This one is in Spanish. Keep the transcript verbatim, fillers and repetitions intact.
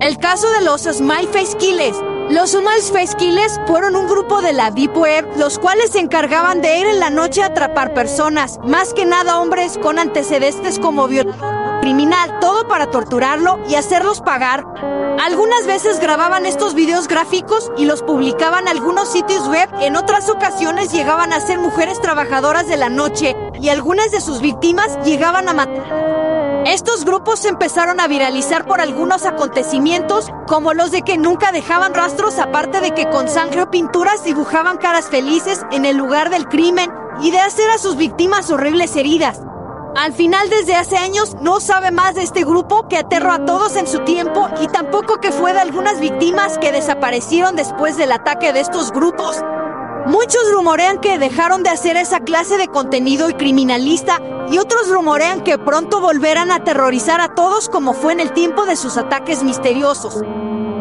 El caso de los Smile Face Killers. Los Smile Face Killers fueron un grupo de la Deep Web, los cuales se encargaban de ir en la noche a atrapar personas, más que nada hombres con antecedentes como violador criminal, todo para torturarlo y hacerlos pagar. Algunas veces grababan estos videos gráficos y los publicaban en algunos sitios web. En otras ocasiones llegaban a ser mujeres trabajadoras de la noche y algunas de sus víctimas llegaban a matar. Estos grupos se empezaron a viralizar por algunos acontecimientos, como los de que nunca dejaban rastros, aparte de que con sangre o pinturas dibujaban caras felices en el lugar del crimen y de hacer a sus víctimas horribles heridas. Al final, desde hace años, no sabe más de este grupo que aterró a todos en su tiempo y tampoco que fue de algunas víctimas que desaparecieron después del ataque de estos grupos. Muchos rumorean que dejaron de hacer esa clase de contenido y criminalista, y otros rumorean que pronto volverán a aterrorizar a todos como fue en el tiempo de sus ataques misteriosos.